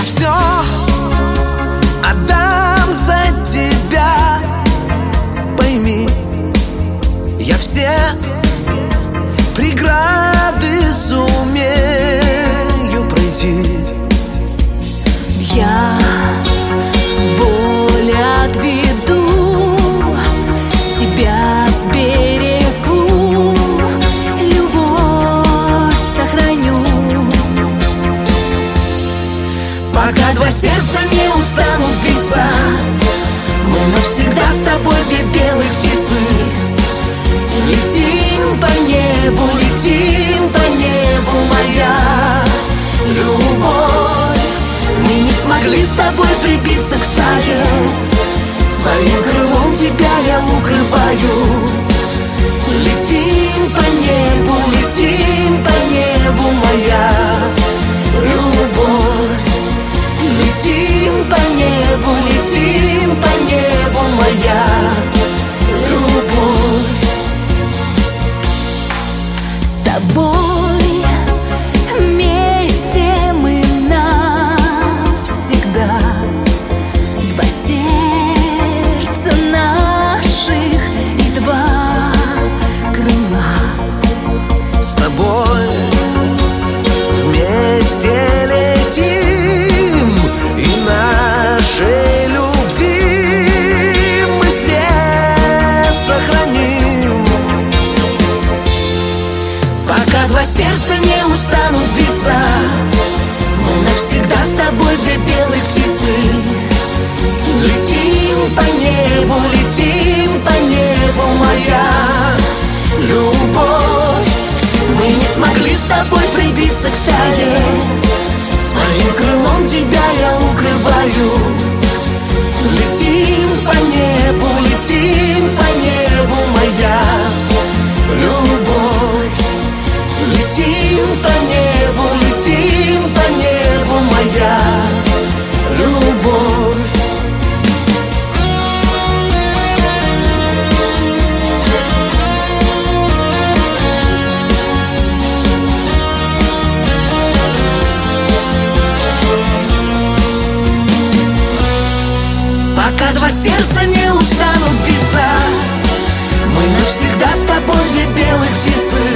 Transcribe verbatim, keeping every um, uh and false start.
все отдам за тебя. Пойми, я все преграды сумею пройти. Я боль отведу, тебя сберегу, любовь сохраню. Пока два сердца не устанут биться, мы навсегда с тобой две белых птицы. Летим по небу, летим по небу, моя любовь. Мы не смогли с тобой прибиться к стае, своим крылом тебя я укрываю. Летим по небу, летим по небу, моя любовь. Летим по небу, летим по небу, моя любовь. С тобой вместе мы навсегда, два сердца наших и два крыла. С тобой вместе летим, и нашей любви мы свет сохраним. Пока два сердца не устанут биться, мы навсегда с тобой две белых птицы. Летим по небу, летим по небу, моя любовь. Мы не смогли с тобой прибиться к стае, своим крылом тебя я укрываю. Летим по небу, летим по небу, моя любовь. Летим по небу, летим по небу, моя любовь. Пока два сердца не устанут биться, мы навсегда с тобой две белых птицы.